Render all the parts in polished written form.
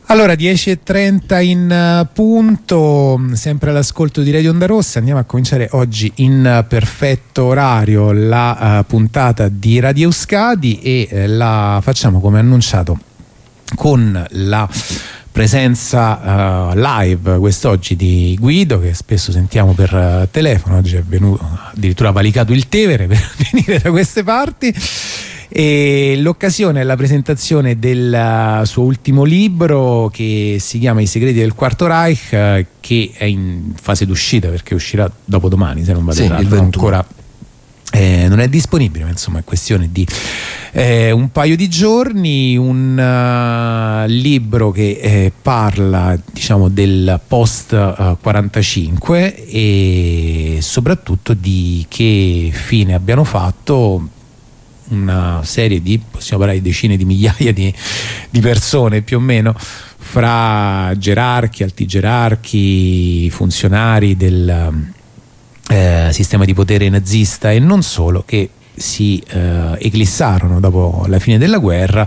Allora, 10:30 in punto, sempre all'ascolto di Radio Onda Rossa. Andiamo a cominciare oggi in perfetto orario la puntata di Radio Euskadi e la facciamo come annunciato con la presenza live quest'oggi di Guido, che spesso sentiamo per telefono. Oggi è venuto, addirittura valicato il Tevere per venire da queste parti. E l'occasione è la presentazione del suo ultimo libro, che si chiama I segreti del Quarto Reich, che è in fase d'uscita perché uscirà dopodomani, se non vado errato. Il 21. Ancora non è disponibile, ma insomma è questione di un paio di giorni. Un libro che parla, diciamo, del post 45 e soprattutto di che fine abbiano fatto una serie di, possiamo parlare di decine di migliaia di persone più o meno, fra gerarchi, alti gerarchi, funzionari del sistema di potere nazista e non solo, che si eclissarono dopo la fine della guerra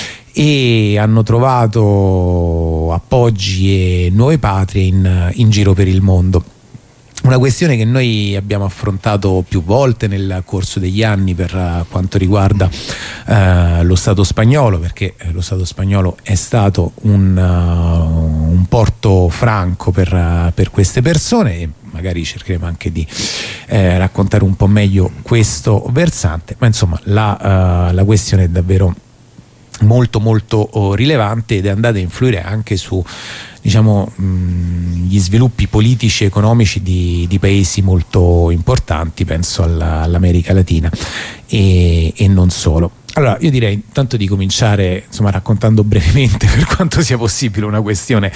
e hanno trovato appoggi e nuove patrie in giro per il mondo. Una questione che noi abbiamo affrontato più volte nel corso degli anni per quanto riguarda lo Stato spagnolo, perché lo Stato spagnolo è stato un porto franco per queste persone, e magari cercheremo anche di raccontare un po' meglio questo versante, ma insomma la questione è davvero molto molto rilevante ed è andata a influire anche su, diciamo, gli sviluppi politici e economici di paesi molto importanti, penso all'America Latina e non solo. Allora, io direi intanto di cominciare, insomma, raccontando brevemente, per quanto sia possibile, una questione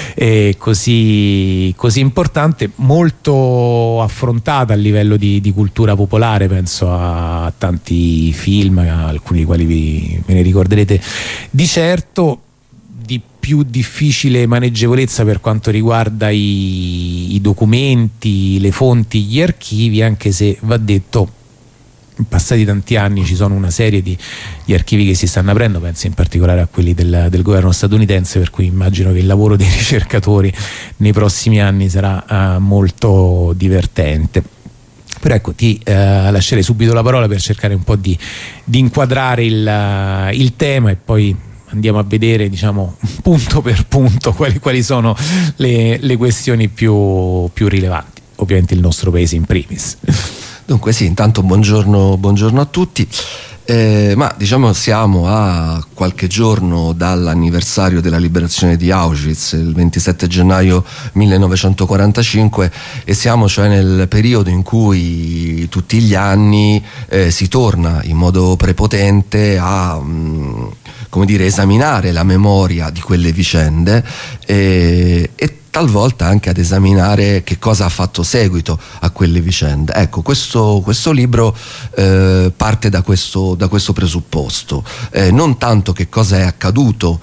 così importante, molto affrontata a livello di cultura popolare. Penso a tanti film, alcuni dei quali ve ne ricorderete di certo, di più difficile maneggevolezza per quanto riguarda i documenti, le fonti, gli archivi, anche se va detto, passati tanti anni ci sono una serie di archivi che si stanno aprendo, penso in particolare a quelli del governo statunitense, per cui immagino che il lavoro dei ricercatori nei prossimi anni sarà molto divertente. Però ecco, ti lascerei subito la parola per cercare un po' di inquadrare il tema e poi andiamo a vedere, diciamo, punto per punto quali sono le questioni più rilevanti, ovviamente il nostro paese in primis. Dunque sì, intanto buongiorno a tutti. Ma diciamo siamo a qualche giorno dall'anniversario della liberazione di Auschwitz, il 27 gennaio 1945, e siamo cioè nel periodo in cui tutti gli anni si torna in modo prepotente a come dire, esaminare la memoria di quelle vicende e talvolta anche ad esaminare che cosa ha fatto seguito a quelle vicende. Ecco, questo libro parte da questo presupposto, non tanto che cosa è accaduto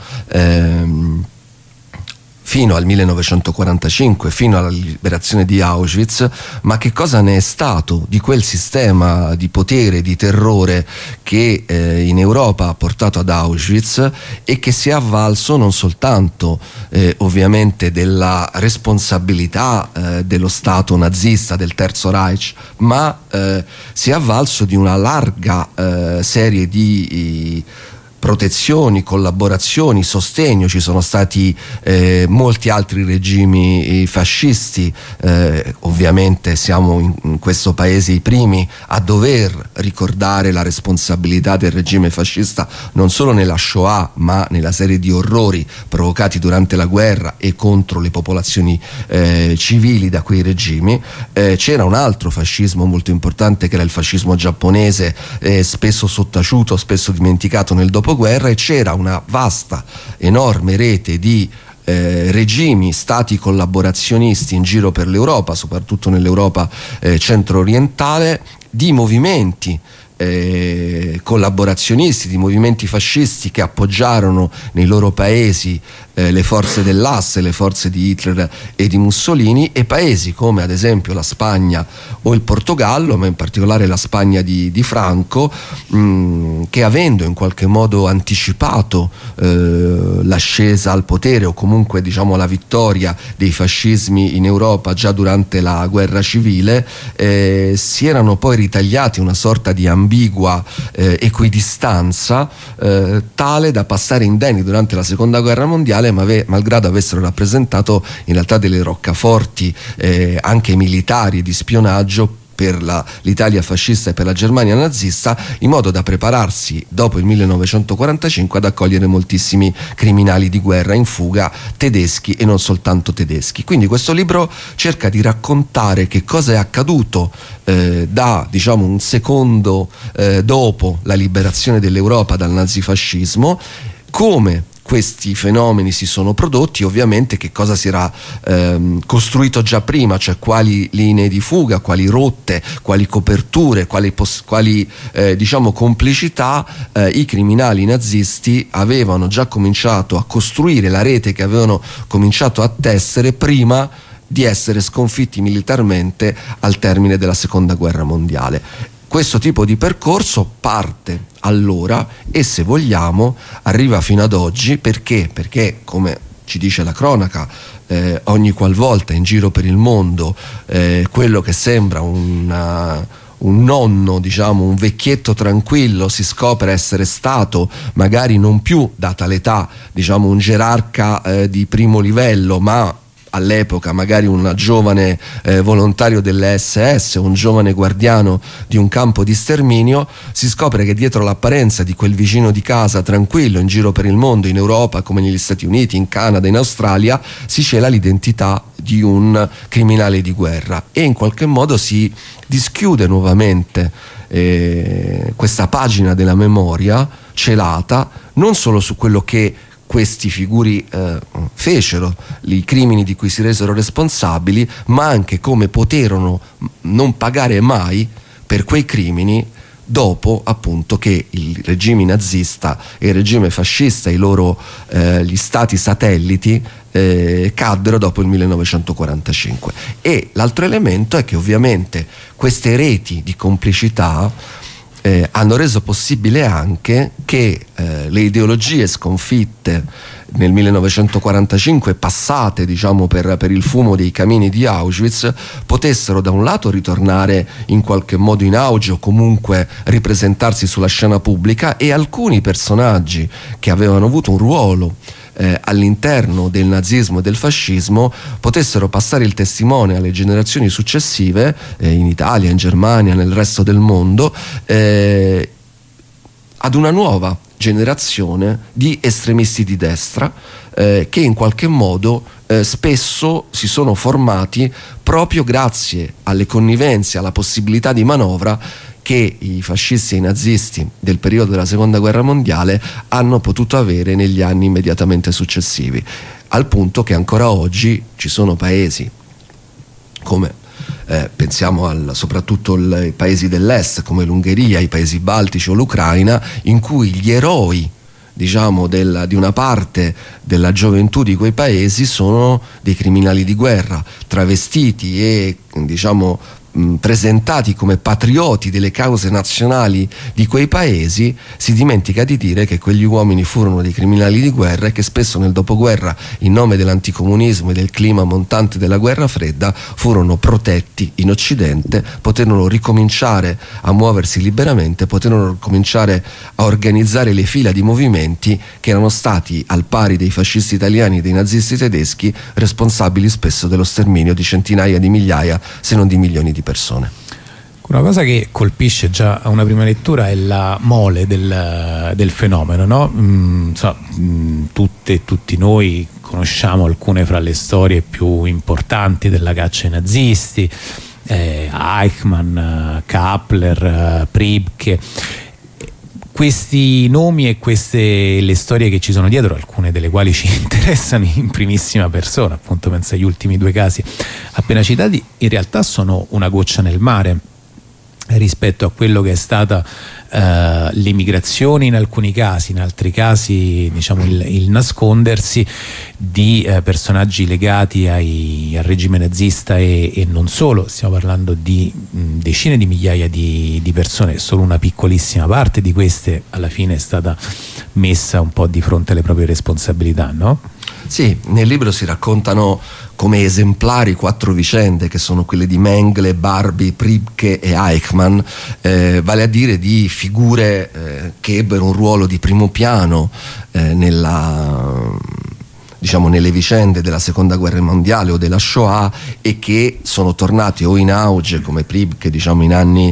fino al 1945, fino alla liberazione di Auschwitz, ma che cosa ne è stato di quel sistema di potere, di terrore che in Europa ha portato ad Auschwitz e che si è avvalso non soltanto ovviamente della responsabilità dello Stato nazista, del Terzo Reich, ma si è avvalso di una larga serie di protezioni, collaborazioni, sostegno. Ci sono stati molti altri regimi fascisti, ovviamente siamo in questo paese i primi a dover ricordare la responsabilità del regime fascista non solo nella Shoah ma nella serie di orrori provocati durante la guerra e contro le popolazioni civili da quei regimi. C'era un altro fascismo molto importante che era il fascismo giapponese, spesso sottaciuto, spesso dimenticato nel dopoguerra, e c'era una vasta, enorme rete di regimi, stati collaborazionisti in giro per l'Europa, soprattutto nell'Europa centro-orientale, di movimenti collaborazionisti, di movimenti fascisti che appoggiarono nei loro paesi le forze dell'asse, le forze di Hitler e di Mussolini, e paesi come ad esempio la Spagna o il Portogallo, ma in particolare la Spagna di Franco, che avendo in qualche modo anticipato l'ascesa al potere, o comunque diciamo la vittoria dei fascismi in Europa già durante la guerra civile, si erano poi ritagliati una sorta di ambigua equidistanza tale da passare indenni durante la seconda guerra mondiale, malgrado avessero rappresentato in realtà delle roccaforti anche militari di spionaggio per l'Italia fascista e per la Germania nazista, in modo da prepararsi dopo il 1945 ad accogliere moltissimi criminali di guerra in fuga, tedeschi e non soltanto tedeschi. Quindi questo libro cerca di raccontare che cosa è accaduto da diciamo un secondo dopo la liberazione dell'Europa dal nazifascismo, come questi fenomeni si sono prodotti, ovviamente che cosa si era costruito già prima, cioè quali linee di fuga, quali rotte, quali coperture, quali diciamo complicità i criminali nazisti avevano già cominciato a costruire, la rete che avevano cominciato a tessere prima di essere sconfitti militarmente al termine della seconda guerra mondiale. Questo tipo di percorso parte allora e, se vogliamo, arriva fino ad oggi. Perché? Perché, come ci dice la cronaca, ogni qualvolta in giro per il mondo quello che sembra un nonno, diciamo un vecchietto tranquillo, si scopre essere stato, magari non più data l'età, diciamo un gerarca di primo livello, ma all'epoca magari un giovane volontario delle SS, un giovane guardiano di un campo di sterminio, si scopre che dietro l'apparenza di quel vicino di casa tranquillo in giro per il mondo, in Europa come negli Stati Uniti, in Canada, in Australia, si cela l'identità di un criminale di guerra, e in qualche modo si dischiude nuovamente questa pagina della memoria celata, non solo su quello che questi figuri fecero, i crimini di cui si resero responsabili, ma anche come poterono non pagare mai per quei crimini dopo appunto che il regime nazista e il regime fascista, gli stati satelliti caddero dopo il 1945. E l'altro elemento è che ovviamente queste reti di complicità hanno reso possibile anche che le ideologie sconfitte nel 1945, passate diciamo per il fumo dei camini di Auschwitz, potessero da un lato ritornare in qualche modo in auge o comunque ripresentarsi sulla scena pubblica, e alcuni personaggi che avevano avuto un ruolo all'interno del nazismo e del fascismo potessero passare il testimone alle generazioni successive, in Italia, in Germania, nel resto del mondo, ad una nuova generazione di estremisti di destra che in qualche modo spesso si sono formati proprio grazie alle connivenze, alla possibilità di manovra che i fascisti e i nazisti del periodo della seconda guerra mondiale hanno potuto avere negli anni immediatamente successivi, al punto che ancora oggi ci sono paesi come pensiamo soprattutto ai paesi dell'est come l'Ungheria, i paesi baltici o l'Ucraina, in cui gli eroi diciamo di una parte della gioventù di quei paesi sono dei criminali di guerra, travestiti e diciamo presentati come patrioti delle cause nazionali di quei paesi. Si dimentica di dire che quegli uomini furono dei criminali di guerra e che spesso nel dopoguerra, in nome dell'anticomunismo e del clima montante della guerra fredda, furono protetti in Occidente, poterono ricominciare a muoversi liberamente, poterono cominciare a organizzare le fila di movimenti che erano stati, al pari dei fascisti italiani e dei nazisti tedeschi, responsabili spesso dello sterminio di centinaia di migliaia, se non di milioni di persone. Una cosa che colpisce già a una prima lettura è la mole del fenomeno, no? Tutte e tutti noi conosciamo alcune fra le storie più importanti della caccia ai nazisti, Eichmann, Kappler, Priebke. Questi nomi e queste le storie che ci sono dietro, alcune delle quali ci interessano in primissima persona, appunto penso agli ultimi due casi appena citati, in realtà sono una goccia nel mare rispetto a quello che è stata l'immigrazione in alcuni casi, in altri casi diciamo il nascondersi di personaggi legati al regime nazista e non solo. Stiamo parlando di decine di migliaia di persone, solo una piccolissima parte di queste alla fine è stata messa un po' di fronte alle proprie responsabilità, no? Sì, nel libro si raccontano come esemplari 4 vicende, che sono quelle di Mengele, Barbie, Priebke e Eichmann, vale a dire di figure che ebbero un ruolo di primo piano nelle vicende della seconda guerra mondiale o della Shoah, e che sono tornati o in auge come Priebke in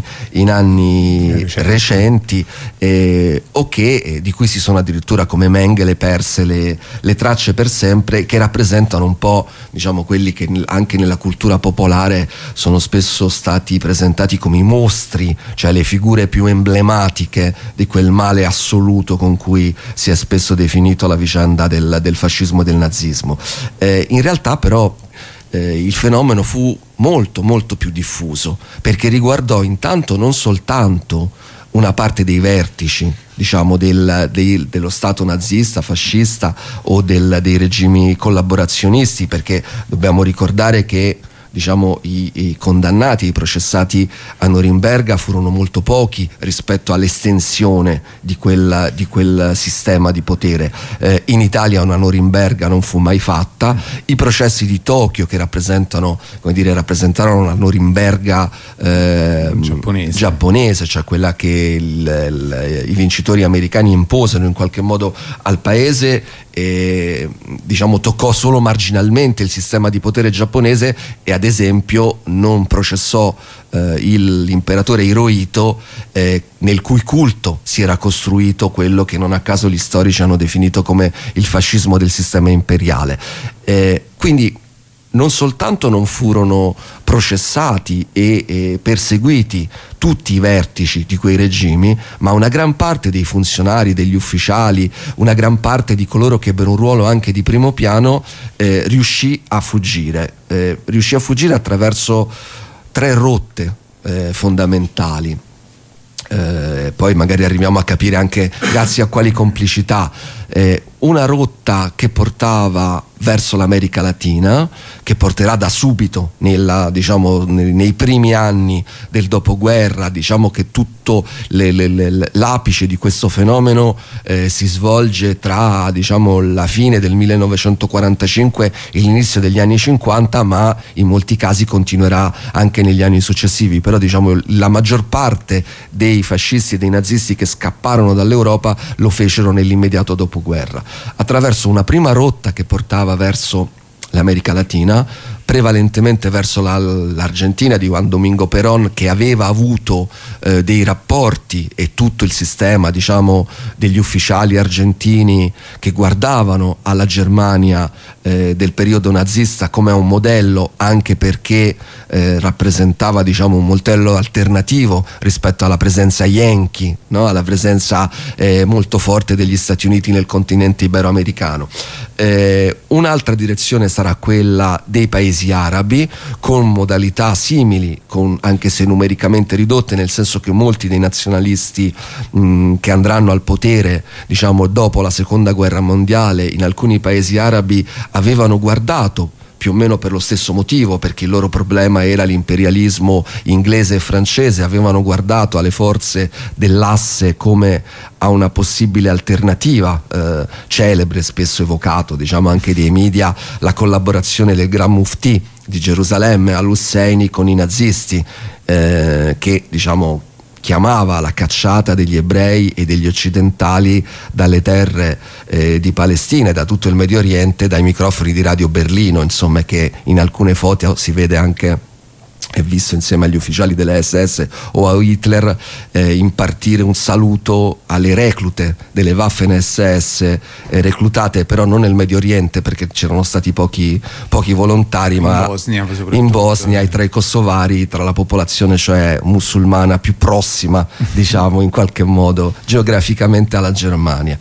anni recenti, o che di cui si sono addirittura come Mengele perse le tracce per sempre, che rappresentano un po' quelli che anche nella cultura popolare sono spesso stati presentati come i mostri, cioè le figure più emblematiche di quel male assoluto con cui si è spesso definito la vicenda del fascismo e del nazismo. In realtà però il fenomeno fu molto molto più diffuso, perché riguardò intanto non soltanto una parte dei vertici dello Stato nazista, fascista o dei regimi collaborazionisti, perché dobbiamo ricordare che i condannati, i processati a Norimberga furono molto pochi rispetto all'estensione di quel sistema di potere. In Italia una Norimberga non fu mai fatta. I processi di Tokyo, che rappresentarono la Norimberga giapponese, cioè quella che i vincitori americani imposero in qualche modo al paese, toccò solo marginalmente il sistema di potere giapponese, e ad esempio non processò l'imperatore Hirohito, nel cui culto si era costruito quello che non a caso gli storici hanno definito come il fascismo del sistema imperiale. Quindi non soltanto non furono processati e perseguiti tutti i vertici di quei regimi, ma una gran parte dei funzionari, degli ufficiali, una gran parte di coloro che ebbero un ruolo anche di primo piano riuscì a fuggire attraverso 3 rotte fondamentali. Poi magari arriviamo a capire anche grazie a quali complicità. Una rotta che portava verso l'America Latina, che porterà da subito nei primi anni del dopoguerra. Che tutto l'apice di questo fenomeno si svolge tra la fine del 1945 e l'inizio degli anni 50, ma in molti casi continuerà anche negli anni successivi. Però la maggior parte dei fascisti e dei nazisti che scapparono dall'Europa lo fecero nell'immediato dopoguerra, attraverso una prima rotta che portava verso l'America Latina, prevalentemente verso l'Argentina di Juan Domingo Perón, che aveva avuto dei rapporti, e tutto il sistema degli ufficiali argentini che guardavano alla Germania del periodo nazista come un modello, anche perché rappresentava un modello alternativo rispetto alla presenza yankee, no? Alla presenza molto forte degli Stati Uniti nel continente iberoamericano. Un'altra direzione sarà quella dei paesi arabi, con modalità simili, anche se numericamente ridotte, nel senso che molti dei nazionalisti che andranno al potere dopo la seconda guerra mondiale in alcuni paesi arabi avevano guardato più o meno per lo stesso motivo, perché il loro problema era l'imperialismo inglese e francese, avevano guardato alle forze dell'asse come a una possibile alternativa, celebre, spesso evocato anche dei media, la collaborazione del Gran Mufti di Gerusalemme al-Husseini con i nazisti, che chiamava la cacciata degli ebrei e degli occidentali dalle terre di Palestina e da tutto il Medio Oriente, dai microfoni di Radio Berlino, che in alcune foto si vede anche, è visto insieme agli ufficiali delle SS o a Hitler impartire un saluto alle reclute delle Waffen SS, reclutate però non nel Medio Oriente, perché c'erano stati pochi volontari, ma in Bosnia, tra i kosovari, tra la popolazione musulmana più prossima in qualche modo geograficamente alla Germania.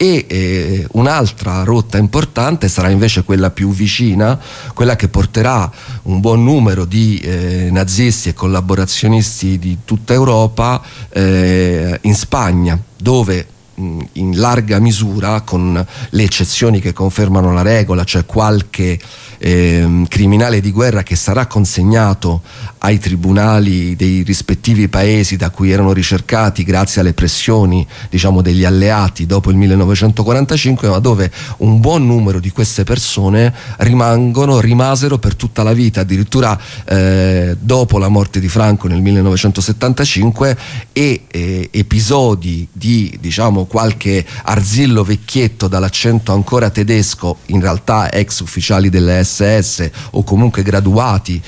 E un'altra rotta importante sarà invece quella più vicina, quella che porterà un buon numero di nazisti e collaborazionisti di tutta Europa in Spagna, dove in larga misura, con le eccezioni che confermano la regola, cioè qualche criminale di guerra che sarà consegnato ai tribunali dei rispettivi paesi da cui erano ricercati grazie alle pressioni, diciamo, degli alleati dopo il 1945, ma dove un buon numero di queste persone rimasero per tutta la vita, addirittura dopo la morte di Franco nel 1975, e episodi di, diciamo, qualche arzillo vecchietto dall'accento ancora tedesco, in realtà ex ufficiali delle SS o comunque graduati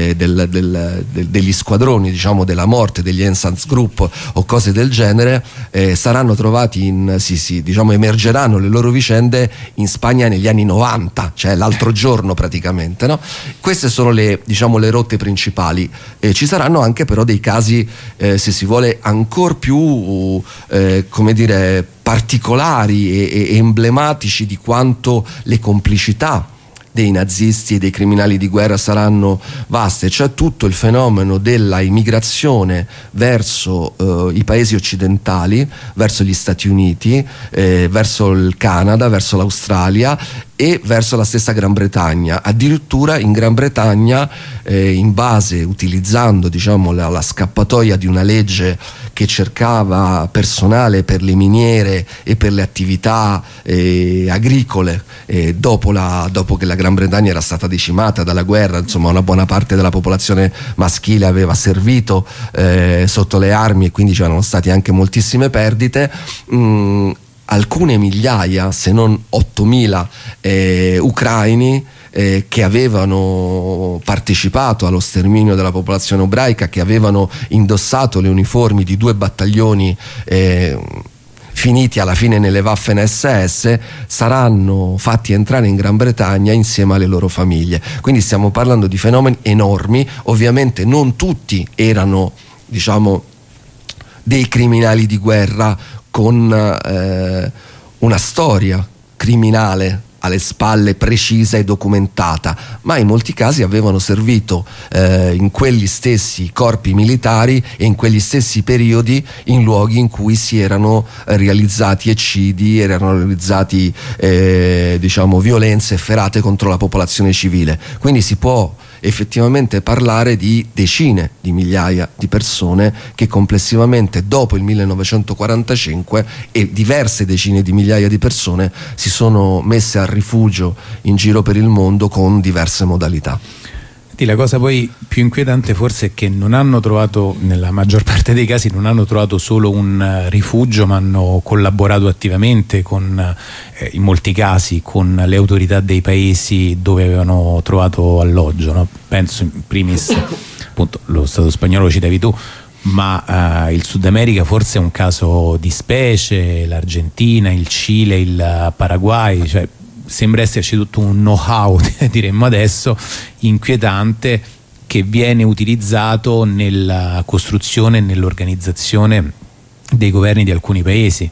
degli squadroni, diciamo, della morte, degli Einsatzgruppe o cose del genere, saranno trovati diciamo, emergeranno le loro vicende in Spagna negli anni 90, cioè l'altro giorno praticamente, no? Queste sono le, diciamo, le rotte principali. Ci saranno anche però dei casi, se si vuole, ancora più come dire, particolari e emblematici di quanto le complicità dei nazisti e dei criminali di guerra saranno vaste, cioè tutto il fenomeno della immigrazione verso i paesi occidentali, verso gli Stati Uniti, verso il Canada, verso l'Australia e verso la stessa Gran Bretagna. Addirittura in Gran Bretagna, in base, utilizzando, diciamo, la scappatoia di una legge che cercava personale per le miniere e per le attività agricole, dopo che la Gran Bretagna era stata decimata dalla guerra, insomma una buona parte della popolazione maschile aveva servito sotto le armi e quindi c'erano state anche moltissime perdite. Alcune migliaia, se non 8.000 ucraini che avevano partecipato allo sterminio della popolazione ebraica, che avevano indossato le uniformi di 2 battaglioni finiti alla fine nelle Waffen SS, saranno fatti entrare in Gran Bretagna insieme alle loro famiglie. Quindi stiamo parlando di fenomeni enormi. Ovviamente non tutti erano, diciamo, dei criminali di guerra con una storia criminale alle spalle precisa e documentata, ma in molti casi avevano servito in quegli stessi corpi militari e in quegli stessi periodi in luoghi in cui si erano realizzati eccidi, erano realizzati diciamo violenze efferate contro la popolazione civile. Quindi si può effettivamente parlare di decine di migliaia di persone che complessivamente dopo il 1945 e diverse decine di migliaia di persone si sono messe a rifugio in giro per il mondo con diverse modalità. La cosa poi più inquietante forse è che non hanno trovato, nella maggior parte dei casi, non hanno trovato solo un rifugio, ma hanno collaborato attivamente in molti casi con le autorità dei paesi dove avevano trovato alloggio, no? Penso in primis, appunto, lo Stato spagnolo lo citavi tu, ma il Sud America forse è un caso di specie, l'Argentina, il Cile, il Paraguay, cioè sembra esserci tutto un know-how, diremmo adesso, inquietante, che viene utilizzato nella costruzione e nell'organizzazione dei governi di alcuni paesi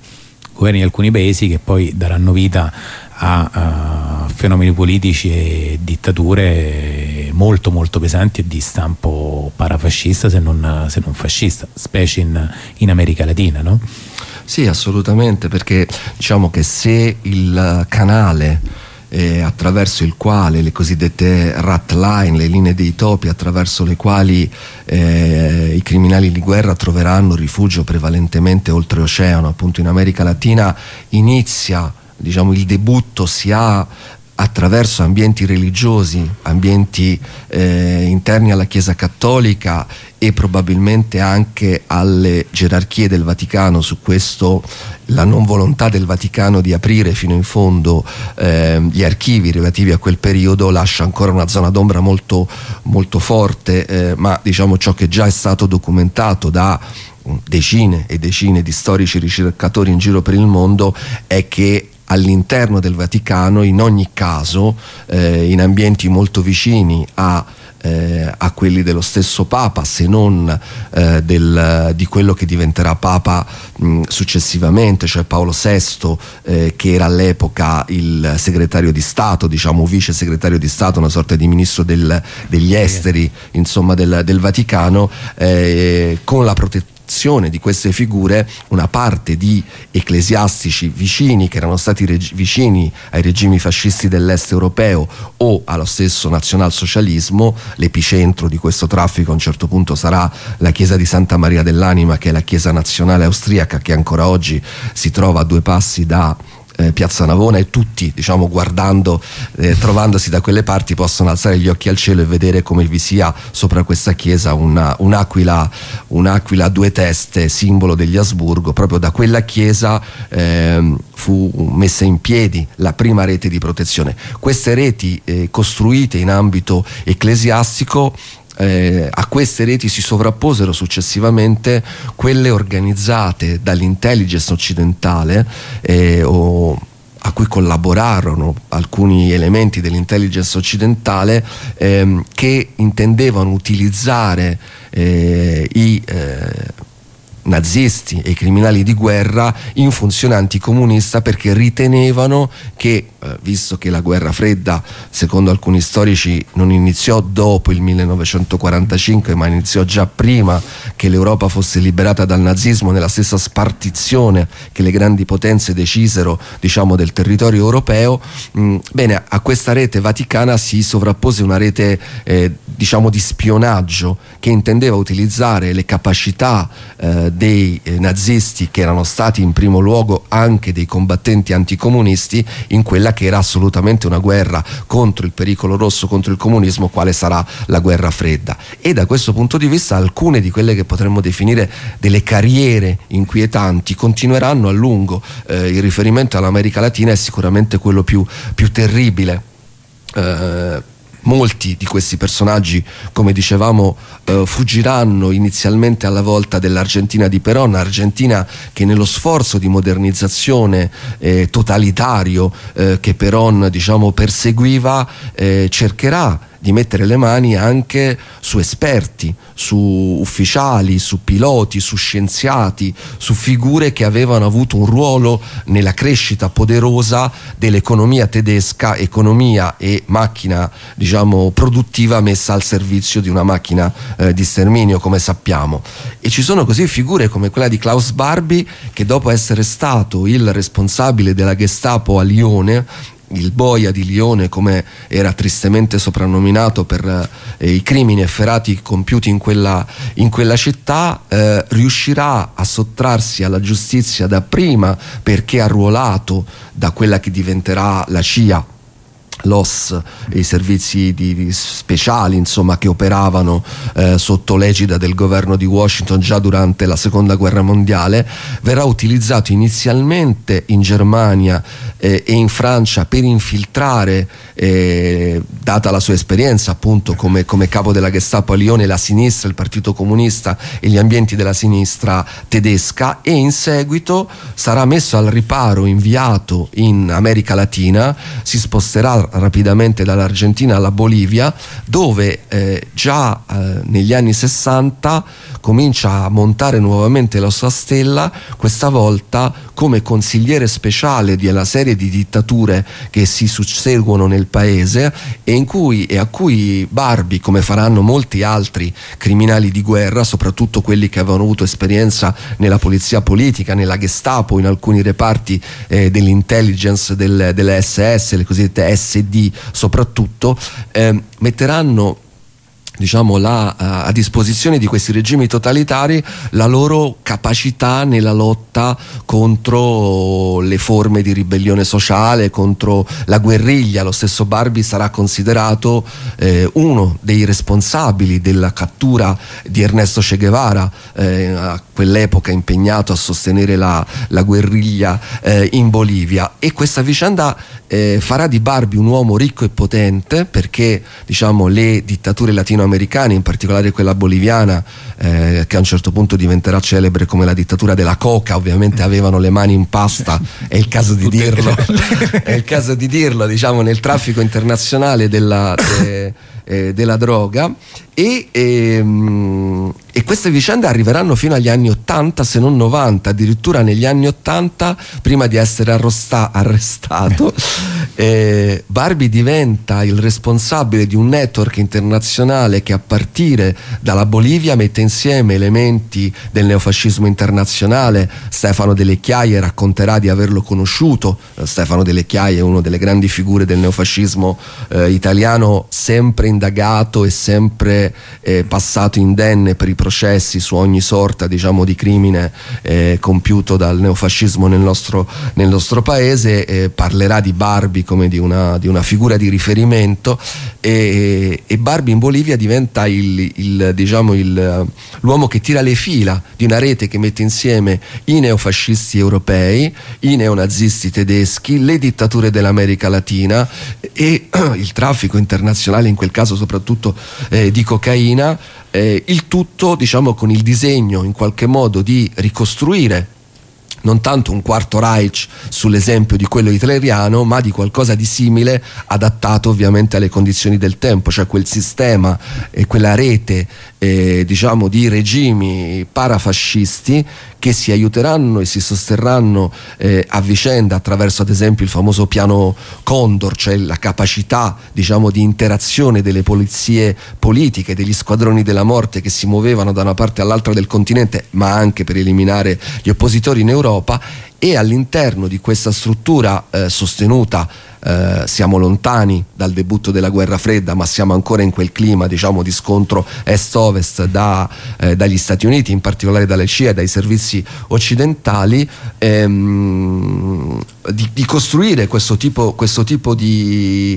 che poi daranno vita a fenomeni politici e dittature molto molto pesanti e di stampo parafascista, se non fascista, specie in America Latina, no? Sì, assolutamente, perché diciamo che se il canale attraverso il quale le cosiddette rat line, le linee dei topi attraverso le quali i criminali di guerra troveranno rifugio prevalentemente oltreoceano, appunto in America Latina, inizia, diciamo, il debutto si ha attraverso ambienti religiosi, ambienti interni alla Chiesa Cattolica e probabilmente anche alle gerarchie del Vaticano. Su questo la non volontà del Vaticano di aprire fino in fondo gli archivi relativi a quel periodo lascia ancora una zona d'ombra molto, molto forte, ma diciamo ciò che già è stato documentato da decine e decine di storici ricercatori in giro per il mondo è che all'interno del Vaticano, in ogni caso, in ambienti molto vicini a a quelli dello stesso Papa, se non di quello che diventerà Papa successivamente, cioè Paolo VI, che era all'epoca il segretario di Stato, diciamo vice segretario di Stato, una sorta di ministro degli esteri, insomma del Vaticano, con la protezione di queste figure. Una parte di ecclesiastici vicini, che erano stati vicini ai regimi fascisti dell'est europeo o allo stesso nazionalsocialismo. L'epicentro di questo traffico a un certo punto sarà la chiesa di Santa Maria dell'Anima, che è la chiesa nazionale austriaca, che ancora oggi si trova a 2 passi da Piazza Navona, e tutti, diciamo, guardando, trovandosi da quelle parti, possono alzare gli occhi al cielo e vedere come vi sia sopra questa chiesa un'aquila a 2 teste, simbolo degli Asburgo. Proprio da quella chiesa fu messa in piedi la prima rete di protezione. Queste reti costruite in ambito ecclesiastico, a queste reti si sovrapposero successivamente quelle organizzate dall'intelligence occidentale, o a cui collaborarono alcuni elementi dell'intelligence occidentale, che intendevano utilizzare i nazisti e i criminali di guerra in funzione anticomunista, perché ritenevano che, visto che la guerra fredda, secondo alcuni storici, non iniziò dopo il 1945 ma iniziò già prima che l'Europa fosse liberata dal nazismo, nella stessa spartizione che le grandi potenze decisero, diciamo, del territorio europeo, bene, a questa rete vaticana si sovrappose una rete diciamo di spionaggio, che intendeva utilizzare le capacità dei nazisti, che erano stati in primo luogo anche dei combattenti anticomunisti, in quella che era assolutamente una guerra contro il pericolo rosso, contro il comunismo, quale sarà la guerra fredda. E da questo punto di vista alcune di quelle che potremmo definire delle carriere inquietanti continueranno a lungo. Il riferimento all'America Latina è sicuramente quello più terribile. Molti di questi personaggi, come dicevamo, fuggiranno inizialmente alla volta dell'Argentina di Perón, Argentina che nello sforzo di modernizzazione totalitario che Perón, diciamo, perseguiva, cercherà di mettere le mani anche su esperti, su ufficiali, su piloti, su scienziati, su figure che avevano avuto un ruolo nella crescita poderosa dell'economia tedesca, economia e macchina, diciamo, produttiva messa al servizio di una macchina di sterminio, come sappiamo. E ci sono così figure come quella di Klaus Barbie, che dopo essere stato il responsabile della Gestapo a Lione, il boia di Lione, come era tristemente soprannominato per i crimini efferati compiuti in quella città, riuscirà a sottrarsi alla giustizia dapprima perché arruolato da quella che diventerà la CIA, l'OSS, i servizi speciali, insomma, che operavano sotto l'egida del governo di Washington già durante la seconda guerra mondiale. Verrà utilizzato inizialmente in Germania e in Francia per infiltrare, data la sua esperienza appunto come capo della Gestapo a Lione, la sinistra, il Partito Comunista e gli ambienti della sinistra tedesca, e in seguito sarà messo al riparo, inviato in America Latina, si sposterà rapidamente dall'Argentina alla Bolivia, dove già negli anni 60 comincia a montare nuovamente la sua stella, questa volta come consigliere speciale di una serie di dittature che si susseguono nel paese, e a cui Barbie, come faranno molti altri criminali di guerra, soprattutto quelli che avevano avuto esperienza nella polizia politica, nella Gestapo, in alcuni reparti dell'intelligence delle SS, le cosiddette SD soprattutto, metteranno, diciamo, a disposizione di questi regimi totalitari la loro capacità nella lotta contro le forme di ribellione sociale, contro la guerriglia. Lo stesso Barbie sarà considerato uno dei responsabili della cattura di Ernesto Che Guevara, a quell'epoca impegnato a sostenere la guerriglia in Bolivia. E questa vicenda farà di Barbie un uomo ricco e potente, perché, diciamo, le dittature latinoamericane, in particolare quella boliviana, che a un certo punto diventerà celebre come la dittatura della coca, ovviamente avevano le mani in pasta, è il caso di dirlo, diciamo, nel traffico internazionale della droga, e queste vicende arriveranno fino agli anni 80, se non 90. Addirittura negli anni 80, prima di essere arrestato, Barbie diventa il responsabile di un network internazionale che a partire dalla Bolivia mette insieme elementi del neofascismo internazionale. Stefano Delle Chiaie racconterà di averlo conosciuto. Stefano Delle Chiaie è una delle grandi figure del neofascismo italiano, sempre indagato e sempre passato indenne per i processi su ogni sorta, diciamo, di crimine compiuto dal neofascismo nel nostro paese. Parlerà di Barbie come di una figura di riferimento, e Barbie in Bolivia diventa l'uomo che tira le fila di una rete che mette insieme i neofascisti europei, i neonazisti tedeschi, le dittature dell'America Latina e il traffico internazionale, in quel caso soprattutto di cocaina, il tutto, diciamo, con il disegno in qualche modo di ricostruire non tanto un quarto Reich sull'esempio di quello hitleriano, ma di qualcosa di simile, adattato ovviamente alle condizioni del tempo, cioè quel sistema e quella rete diciamo di regimi parafascisti che si aiuteranno e si sosterranno a vicenda attraverso ad esempio il famoso piano Condor, cioè la capacità, diciamo, di interazione delle polizie politiche, degli squadroni della morte che si muovevano da una parte all'altra del continente, ma anche per eliminare gli oppositori in Europa. E all'interno di questa struttura sostenuta, siamo lontani dal debutto della guerra fredda, ma siamo ancora in quel clima, diciamo, di scontro est-ovest dagli Stati Uniti, in particolare dalle CIA e dai servizi occidentali, di costruire questo tipo di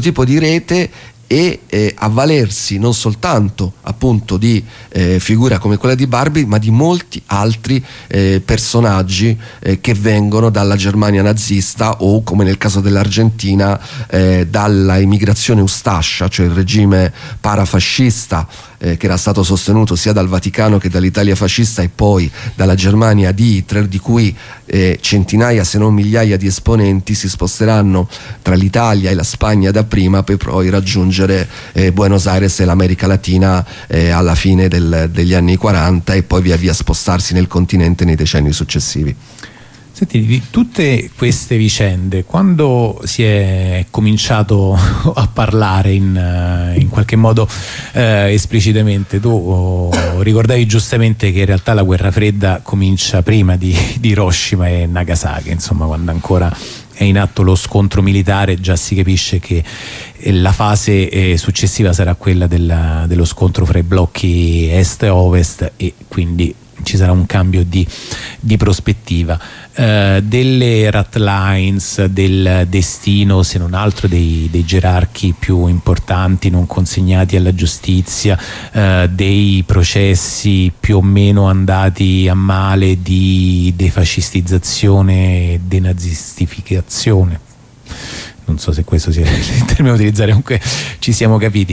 rete e avvalersi non soltanto appunto di figura come quella di Barbie, ma di molti altri personaggi che vengono dalla Germania nazista o, come nel caso dell'Argentina, dalla immigrazione ustascia, cioè il regime parafascista che era stato sostenuto sia dal Vaticano che dall'Italia fascista e poi dalla Germania di Hitler, di cui centinaia se non migliaia di esponenti si sposteranno tra l'Italia e la Spagna dapprima, per poi raggiungere Buenos Aires e l'America Latina alla fine degli anni 40 e poi via via spostarsi nel continente nei decenni successivi. Senti, di tutte queste vicende, quando si è cominciato a parlare in qualche modo esplicitamente, tu ricordavi giustamente che in realtà la guerra fredda comincia prima di Hiroshima e Nagasaki, insomma, quando ancora è in atto lo scontro militare, già si capisce che la fase successiva sarà quella dello scontro fra i blocchi est e ovest, e quindi ci sarà un cambio di prospettiva. Delle ratlines, del destino, se non altro dei gerarchi più importanti non consegnati alla giustizia, dei processi più o meno andati a male di defascistizzazione e denazistificazione. Non so se questo sia il termine da utilizzare, comunque ci siamo capiti.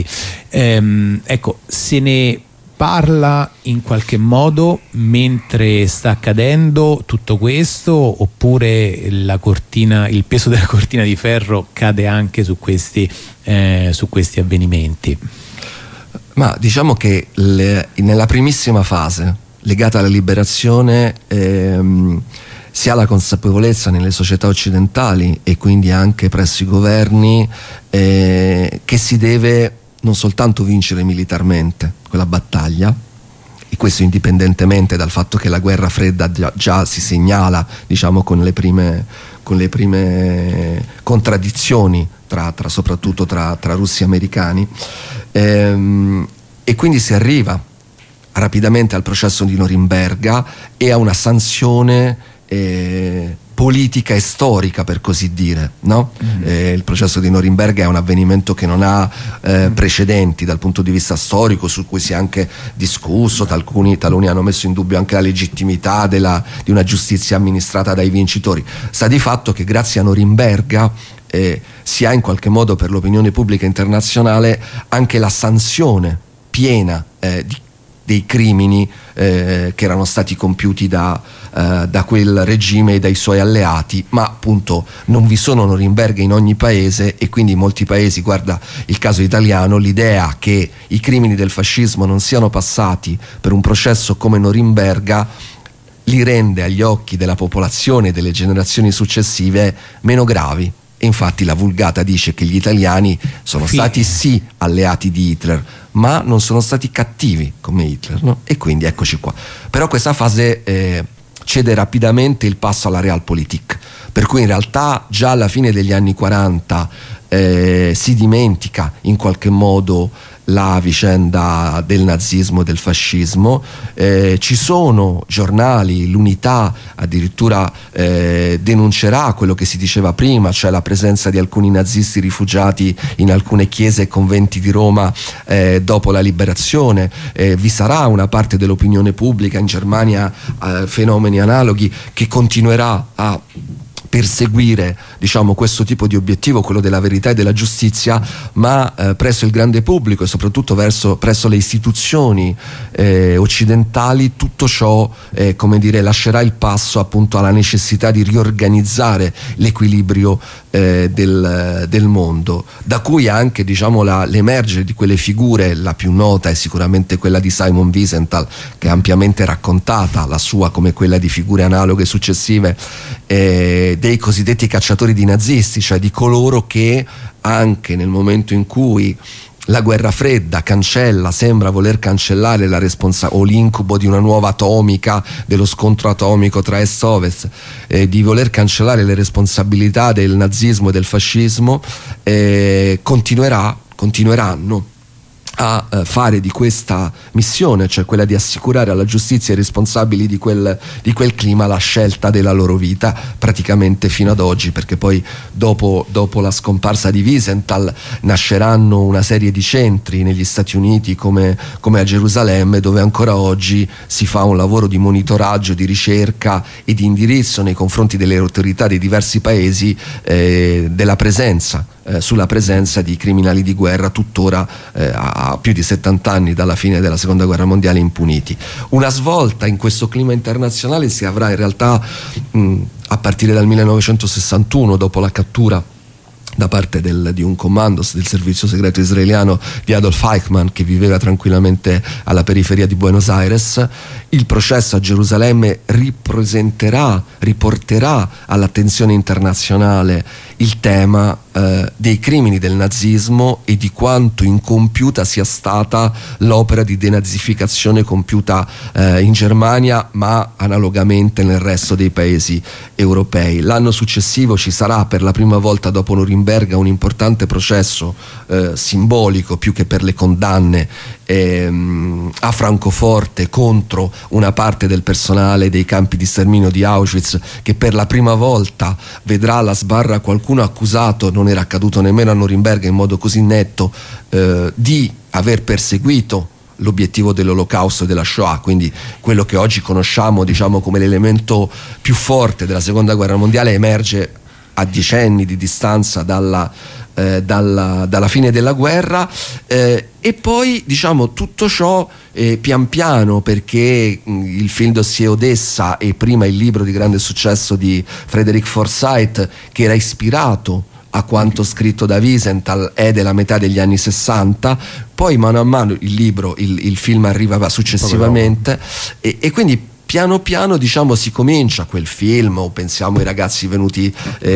Ecco, se ne parla in qualche modo mentre sta accadendo tutto questo, oppure il peso della cortina di ferro cade anche su questi avvenimenti? Ma diciamo che nella primissima fase legata alla liberazione si ha la consapevolezza nelle società occidentali e quindi anche presso i governi che si deve non soltanto vincere militarmente quella battaglia, e questo indipendentemente dal fatto che la guerra fredda già si segnala, diciamo, con le prime contraddizioni soprattutto tra russi e americani, e quindi si arriva rapidamente al processo di Norimberga e a una sanzione politica e storica, per così dire, no? Il processo di Norimberga è un avvenimento che non ha precedenti dal punto di vista storico, su cui si è anche discusso, taluni hanno messo in dubbio anche la legittimità di una giustizia amministrata dai vincitori. Sta di fatto che grazie a Norimberga si ha in qualche modo per l'opinione pubblica internazionale anche la sanzione piena dei crimini che erano stati compiuti da quel regime e dai suoi alleati, ma appunto non vi sono Norimberga in ogni paese, e quindi in molti paesi, guarda il caso italiano, l'idea che i crimini del fascismo non siano passati per un processo come Norimberga li rende agli occhi della popolazione e delle generazioni successive meno gravi. E infatti la Vulgata dice che gli italiani sono stati sì alleati di Hitler, ma non sono stati cattivi come Hitler, no? E quindi eccoci qua. Però questa fase cede rapidamente il passo alla Realpolitik, per cui in realtà già alla fine degli anni 40 si dimentica in qualche modo la vicenda del nazismo e del fascismo. Ci sono giornali, l'Unità addirittura denuncerà quello che si diceva prima, cioè la presenza di alcuni nazisti rifugiati in alcune chiese e conventi di Roma dopo la liberazione. Vi sarà una parte dell'opinione pubblica in Germania, fenomeni analoghi, che continuerà a perseguire, diciamo, questo tipo di obiettivo, quello della verità e della giustizia, ma presso il grande pubblico e soprattutto presso le istituzioni occidentali tutto ciò come dire, lascerà il passo appunto alla necessità di riorganizzare l'equilibrio del mondo, da cui anche, diciamo, l'emergere di quelle figure. La più nota è sicuramente quella di Simon Wiesenthal, che è ampiamente raccontata, la sua come quella di figure analoghe successive, dei cosiddetti cacciatori di nazisti, cioè di coloro che anche nel momento in cui la guerra fredda sembra voler cancellare o l'incubo di una nuova atomica, dello scontro atomico tra est e ovest, di voler cancellare le responsabilità del nazismo e del fascismo, continueranno a fare di questa missione, cioè quella di assicurare alla giustizia i responsabili di quel clima, la scelta della loro vita praticamente fino ad oggi, perché poi dopo la scomparsa di Wiesenthal nasceranno una serie di centri negli Stati Uniti come a Gerusalemme, dove ancora oggi si fa un lavoro di monitoraggio, di ricerca e di indirizzo nei confronti delle autorità dei diversi paesi sulla presenza di criminali di guerra tuttora a più di 70 anni dalla fine della seconda guerra mondiale impuniti. Una svolta in questo clima internazionale si avrà in realtà a partire dal 1961, dopo la cattura da parte di un commandos del servizio segreto israeliano di Adolf Eichmann, che viveva tranquillamente alla periferia di Buenos Aires. Il processo a Gerusalemme riporterà all'attenzione internazionale il tema dei crimini del nazismo e di quanto incompiuta sia stata l'opera di denazificazione compiuta in Germania, ma analogamente nel resto dei paesi europei. L'anno successivo ci sarà, per la prima volta dopo Norimberga, un importante processo simbolico più che per le condanne a Francoforte contro una parte del personale dei campi di sterminio di Auschwitz, che per la prima volta vedrà alla sbarra qualcuno accusato, non era accaduto nemmeno a Norimberga in modo così netto, di aver perseguito l'obiettivo dell'Olocausto e della Shoah, quindi quello che oggi conosciamo, diciamo, come l'elemento più forte della seconda guerra mondiale, emerge a decenni di distanza dalla fine della guerra, e poi, diciamo, tutto ciò pian piano, perché il film Dossier Odessa e prima il libro di grande successo di Frederick Forsyth, che era ispirato a quanto scritto da Wiesenthal, è della metà degli anni 60, poi mano a mano il film arriva successivamente, e quindi piano piano, diciamo, si comincia quel film, o pensiamo ai ragazzi venuti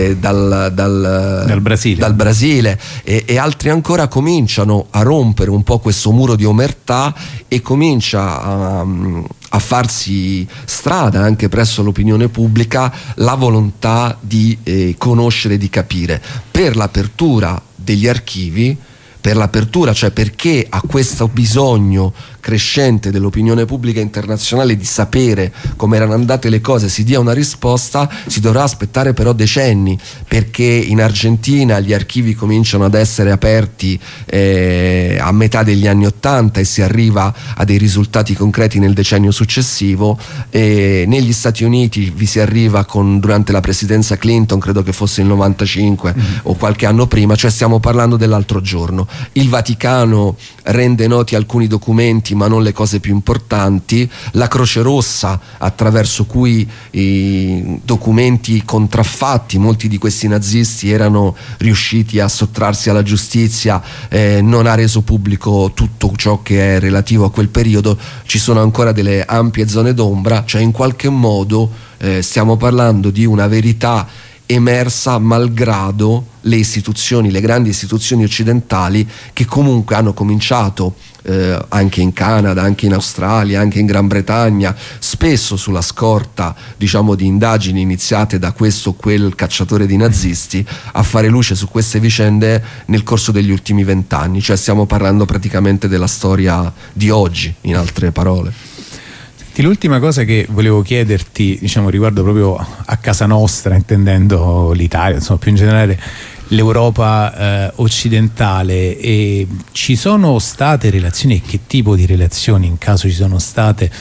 dal Brasile e altri ancora, cominciano a rompere un po' questo muro di omertà e comincia a farsi strada anche presso l'opinione pubblica la volontà di conoscere, di capire, per l'apertura degli archivi, cioè perché a questo bisogno crescente dell'opinione pubblica internazionale di sapere come erano andate le cose si dia una risposta. Si dovrà aspettare però decenni, perché in Argentina gli archivi cominciano ad essere aperti a metà degli anni '80 e si arriva a dei risultati concreti nel decennio successivo. Negli Stati Uniti vi si arriva durante la presidenza Clinton, credo che fosse il 95 o qualche anno prima, cioè stiamo parlando dell'altro giorno. il Vaticano rende noti alcuni documenti ma non le cose più importanti, la Croce Rossa, attraverso cui i documenti contraffatti, molti di questi nazisti erano riusciti a sottrarsi alla giustizia, non ha reso pubblico tutto ciò che è relativo a quel periodo. Ci sono ancora delle ampie zone d'ombra, cioè in qualche modo stiamo parlando di una verità emersa malgrado le istituzioni, le grandi istituzioni occidentali, che comunque hanno cominciato anche in Canada, anche in Australia, anche in Gran Bretagna, spesso sulla scorta, diciamo, di indagini iniziate da questo o quel cacciatore di nazisti, a fare luce su queste vicende nel corso degli ultimi 20 anni. Cioè stiamo parlando praticamente della storia di oggi, in altre parole. L'ultima cosa che volevo chiederti, diciamo, riguardo proprio a casa nostra, intendendo l'Italia, insomma più in generale l'Europa occidentale, e ci sono state relazioni, e che tipo di relazioni, in caso ci sono state,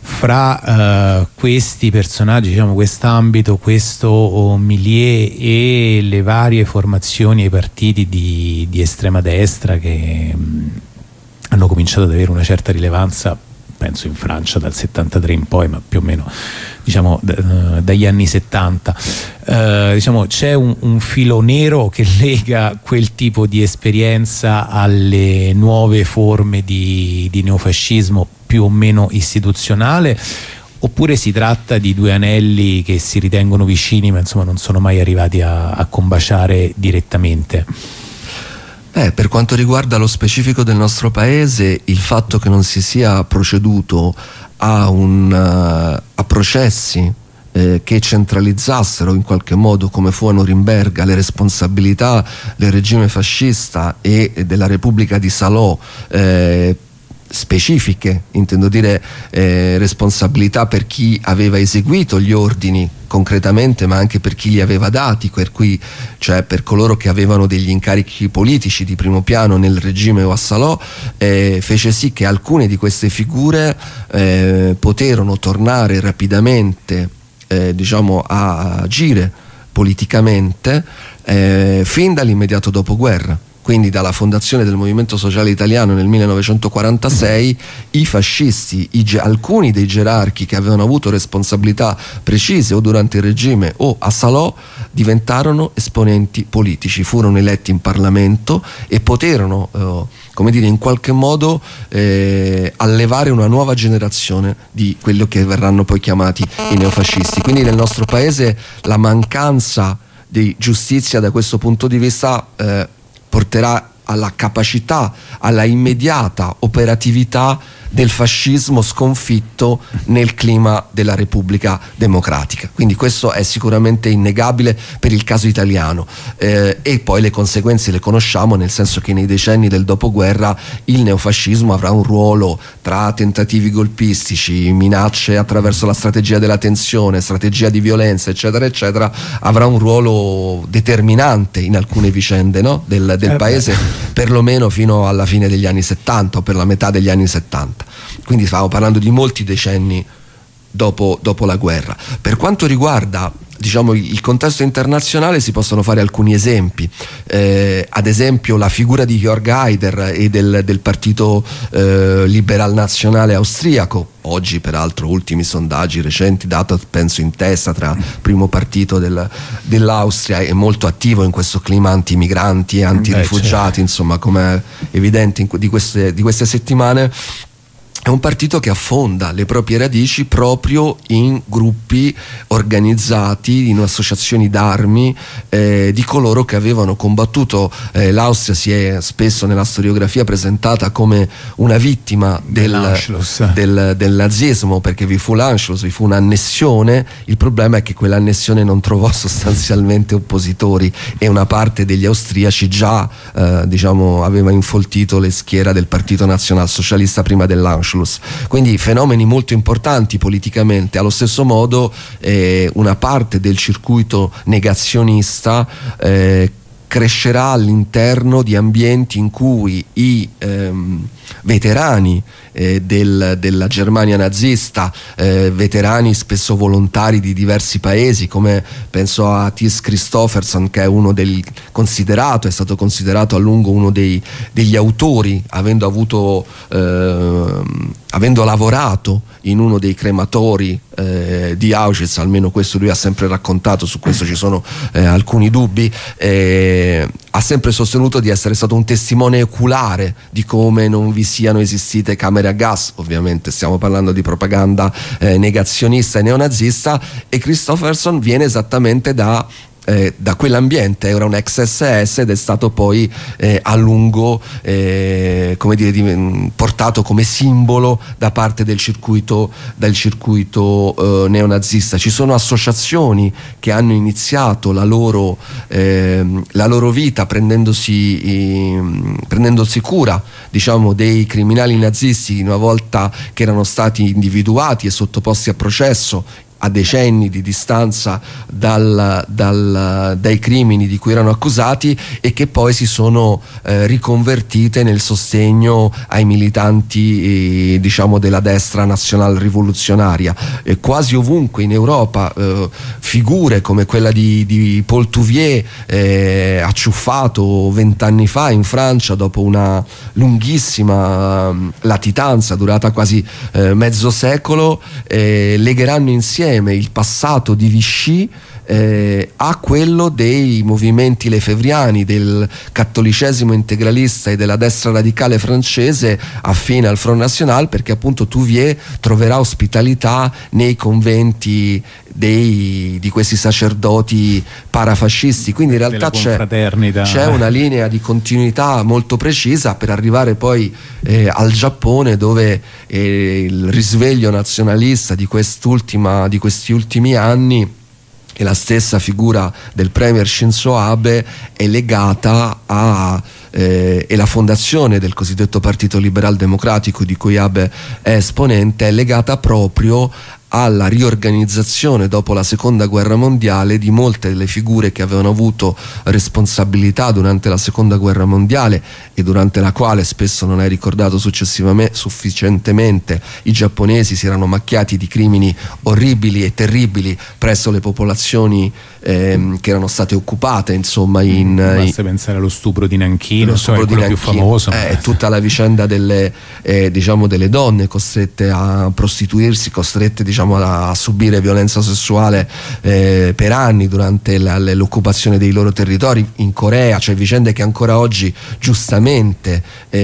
fra questi personaggi, diciamo quest'ambito, questo milieu e le varie formazioni e partiti di estrema destra che hanno cominciato ad avere una certa rilevanza, penso in Francia dal 73 in poi, ma più o meno diciamo dagli anni 70. Diciamo c'è un filo nero che lega quel tipo di esperienza alle nuove forme di neofascismo più o meno istituzionale, oppure si tratta di due anelli che si ritengono vicini ma insomma non sono mai arrivati a combaciare direttamente? Per quanto riguarda lo specifico del nostro paese, il fatto che non si sia proceduto a processi che centralizzassero in qualche modo, come fu a Norimberga, le responsabilità del regime fascista e della Repubblica di Salò, specifiche, intendo dire responsabilità per chi aveva eseguito gli ordini concretamente, ma anche per chi li aveva dati, per cui, cioè per coloro che avevano degli incarichi politici di primo piano nel regime o a Salò, fece sì che alcune di queste figure poterono tornare rapidamente diciamo a agire politicamente fin dall'immediato dopoguerra. Quindi dalla fondazione del Movimento Sociale Italiano nel 1946 i fascisti, alcuni dei gerarchi che avevano avuto responsabilità precise o durante il regime o a Salò, diventarono esponenti politici, furono eletti in Parlamento e poterono come dire, in qualche modo allevare una nuova generazione di quello che verranno poi chiamati i neofascisti. Quindi nel nostro paese la mancanza di giustizia da questo punto di vista porterà alla capacità, alla immediata operatività del fascismo sconfitto nel clima della Repubblica Democratica. Quindi questo è sicuramente innegabile per il caso italiano, e poi le conseguenze le conosciamo, nel senso che nei decenni del dopoguerra il neofascismo avrà un ruolo tra tentativi golpistici, minacce attraverso la strategia della tensione, strategia di violenza, eccetera eccetera, avrà un ruolo determinante in alcune vicende, no? del paese, perlomeno fino alla fine degli anni 70 o per la metà degli anni 70. Quindi stiamo parlando di molti decenni dopo la guerra. Per quanto riguarda, diciamo, il contesto internazionale, si possono fare alcuni esempi, ad esempio la figura di Jörg Haider e del partito liberal nazionale austriaco, oggi peraltro ultimi sondaggi recenti dato penso in testa tra primo partito dell'Austria, è molto attivo in questo clima anti-migranti e anti-rifugiati, insomma, come è evidente di queste settimane. È un partito che affonda le proprie radici proprio in gruppi organizzati, in associazioni d'armi di coloro che avevano combattuto. L'Austria si è spesso nella storiografia presentata come una vittima del nazismo, perché vi fu l'Anschluss, vi fu un'annessione. Il problema è che quell'annessione non trovò sostanzialmente oppositori e una parte degli austriaci già diciamo aveva infoltito le schiere del Partito Nazionalsocialista prima dell'Anschluss. Quindi fenomeni molto importanti politicamente. Allo stesso modo una parte del circuito negazionista crescerà all'interno di ambienti in cui i veterani della Germania nazista, veterani spesso volontari di diversi paesi, come penso a Thies Christofferson, che è è stato considerato a lungo uno degli autori, avendo lavorato in uno dei crematori di Auschwitz, almeno questo lui ha sempre raccontato, su questo ci sono alcuni dubbi, ha sempre sostenuto di essere stato un testimone oculare di come non vi siano esistite camere a gas. Ovviamente stiamo parlando di propaganda negazionista e neonazista, e Christofferson viene esattamente da quell'ambiente, era un ex SS ed è stato poi a lungo portato come simbolo da parte del circuito neonazista. Ci sono associazioni che hanno iniziato la loro vita prendendosi cura, diciamo, dei criminali nazisti una volta che erano stati individuati e sottoposti a processo a decenni di distanza dai crimini di cui erano accusati, e che poi si sono riconvertite nel sostegno ai militanti diciamo della destra nazional rivoluzionaria. Quasi ovunque in Europa figure come quella di Paul Touvier, acciuffato 20 anni fa in Francia dopo una lunghissima latitanza durata quasi mezzo secolo, legheranno insieme il passato di Vichy a quello dei movimenti lefebvriani, del cattolicesimo integralista e della destra radicale francese affine al Front National, perché appunto Touvier troverà ospitalità nei conventi di questi sacerdoti parafascisti. Quindi in realtà c'è una linea di continuità molto precisa per arrivare poi al Giappone, dove il risveglio nazionalista di questi ultimi anni e la stessa figura del premier Shinzo Abe è legata e la fondazione del cosiddetto Partito Liberal Democratico, di cui Abe è esponente, è legata proprio alla riorganizzazione dopo la seconda guerra mondiale di molte delle figure che avevano avuto responsabilità durante la seconda guerra mondiale, e durante la quale, spesso non è ricordato sufficientemente, i giapponesi si erano macchiati di crimini orribili e terribili presso le popolazioni che erano state occupate, insomma. Basta pensare allo stupro di Nanchino, quello più famoso. Tutta la vicenda delle donne costrette a prostituirsi, costrette a subire violenza sessuale per anni durante l'occupazione dei loro territori in Corea, cioè vicende che ancora oggi giustamente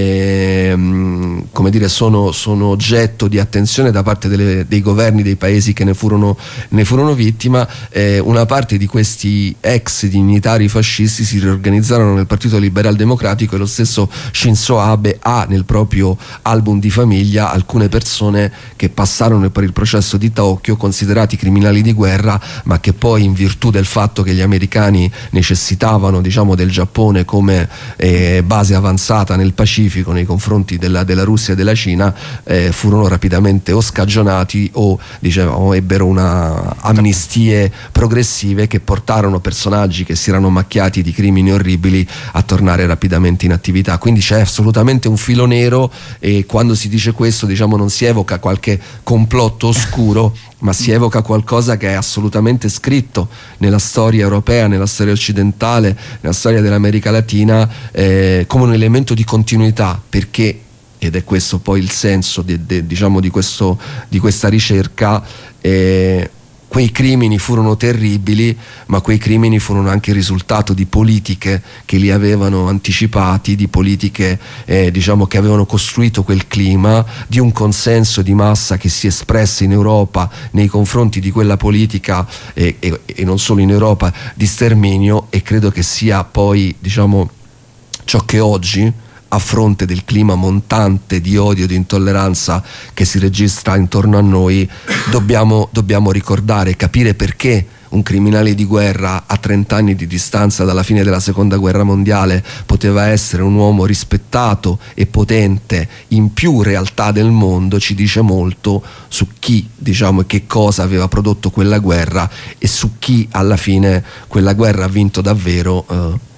sono oggetto di attenzione da parte dei governi dei paesi che ne furono vittima. Una parte di questi ex dignitari fascisti si riorganizzarono nel Partito Liberal Democratico, e lo stesso Shinzo Abe ha nel proprio album di famiglia alcune persone che passarono per il processo di Tokyo considerati criminali di guerra, ma che poi, in virtù del fatto che gli americani necessitavano del Giappone come base avanzata nel Pacifico nei confronti della Russia e della Cina, furono rapidamente o scagionati o ebbero amnistie progressive che portarono personaggi che si erano macchiati di crimini orribili a tornare rapidamente in attività. Quindi c'è assolutamente un filo nero, e quando si dice questo non si evoca qualche complotto oscuro, ma si evoca qualcosa che è assolutamente scritto nella storia europea, nella storia occidentale, nella storia dell'America Latina, come un elemento di continuità, perché, ed è questo poi il senso di questa ricerca, quei crimini furono terribili, ma quei crimini furono anche il risultato di politiche che li avevano anticipati, di politiche che avevano costruito quel clima, di un consenso di massa che si espresse in Europa nei confronti di quella politica, e non solo in Europa, di sterminio. E credo che sia poi ciò che oggi, a fronte del clima montante di odio e di intolleranza che si registra intorno a noi, dobbiamo ricordare, capire perché un criminale di guerra a 30 anni di distanza dalla fine della seconda guerra mondiale poteva essere un uomo rispettato e potente in più realtà del mondo. Ci dice molto su chi, e che cosa aveva prodotto quella guerra, e su chi alla fine quella guerra ha vinto davvero,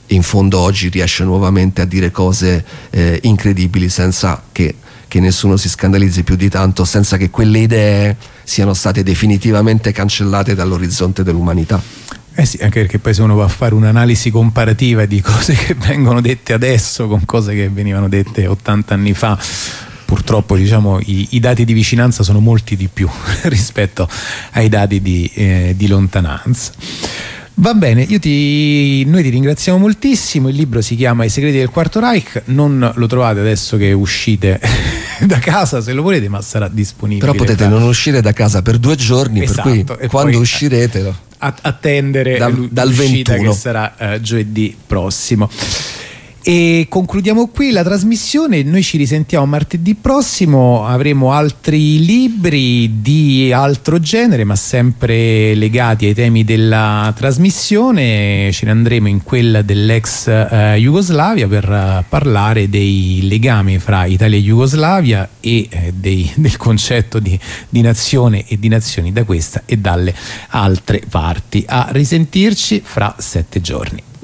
in fondo oggi riesce nuovamente a dire cose incredibili senza che nessuno si scandalizzi più di tanto, senza che quelle idee siano state definitivamente cancellate dall'orizzonte dell'umanità. Sì, anche perché poi se uno va a fare un'analisi comparativa di cose che vengono dette adesso con cose che venivano dette 80 anni fa, purtroppo diciamo i dati di vicinanza sono molti di più rispetto ai dati di lontananza. Va bene, noi ti ringraziamo moltissimo. Il libro si chiama I segreti del Quarto Reich, non lo trovate adesso che uscite da casa se lo volete, ma sarà disponibile. Però potete non uscire da casa per 2 giorni, esatto, per cui quando uscirete attendere dal l'uscita 21, che sarà giovedì prossimo. E concludiamo qui la trasmissione. Noi ci risentiamo martedì prossimo, avremo altri libri di altro genere ma sempre legati ai temi della trasmissione. Ce ne andremo in quella dell'ex Jugoslavia per parlare dei legami fra Italia e Jugoslavia e del concetto di nazione e di nazioni da questa e dalle altre parti. A risentirci fra 7 giorni.